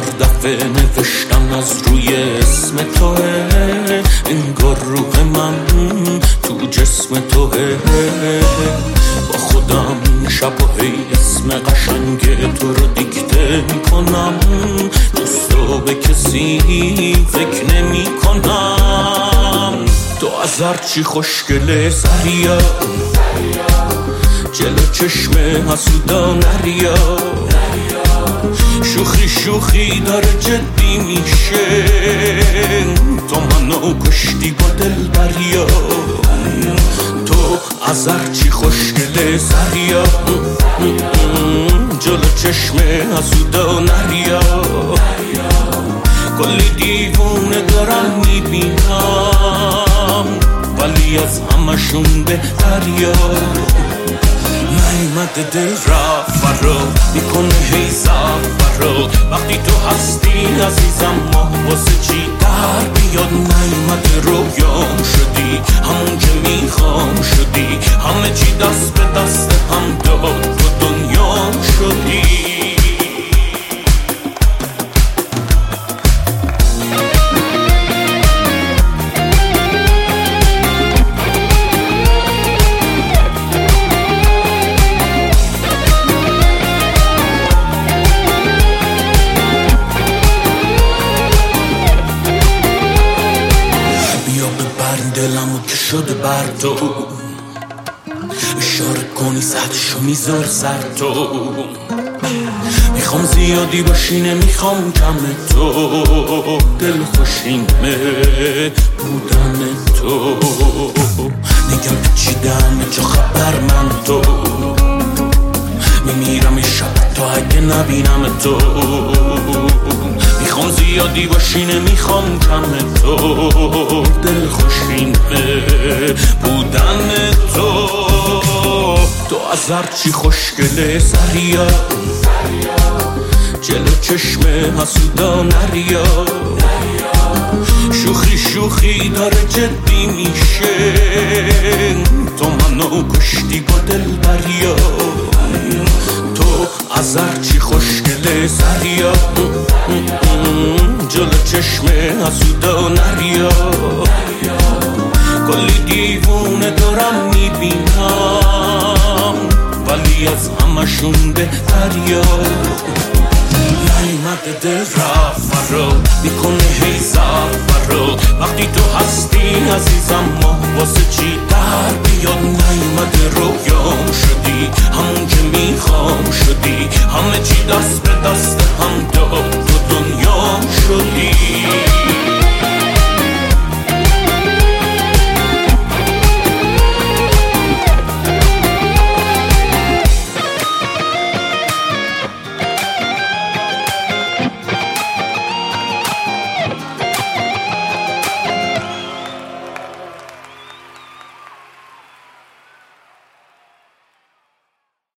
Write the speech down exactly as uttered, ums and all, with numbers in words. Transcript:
هزار دفعه نوشتم از روی اسم توه، انگار روح من تو جسم توه. با خودم شب و هی اسم قشنگ تو رو دیکته میکنم، دوستو به کسی فکر نمی کنم. تو از هرچی خوشگله سریا، جلو چشم حسودا نریا، شوخی شوخی داره جدی میشه، تو منو کشتی با دل بریا. تو از هرچی خوشگله سریا، جلو چشم حسودا نریا، کلی دیوونه دارم میبینم، ولی از همشون بهتریا. نیمده دل رفت فرا میکنه هی زفرا، وقتی تو هستی عزیزم ما واسه چی در بیاد. نیمده رویام شدی، همون که میخوام شدی، همه چی دست به دست هم داد، تو دنیام شدی. دلمو که شده بر تو، اشاره کنی سطشو میذار سر تو. میخوام زیادی باشی نمیخوام کم تو، دل خوشینمه بودن تو. میگم پیچیدم چه خبر من تو، میمیرم شب تا اگه نبینم تو. میخوام زیادی باشی نمیخوام کم تو، دل خوشینمه بودن تو. تو از هرچی خوشگله سریا، جلو چشم حسودا نریا، شوخی شوخی داره جدی میشه، تو منو کشتی با دل بریا. تو از هرچی خوشگله سریا، جلو چشم حسودا نریا، کلی دیوونه دارم میبینم، ولی از همشون بهتریا. نیمده دل رفت فرا میکنه هی زفرا، وقتی تو هستی عزیزم ما واسه چی در بیاد. نیمده رویام شدی، همون که میخوام شدی، همه چی دست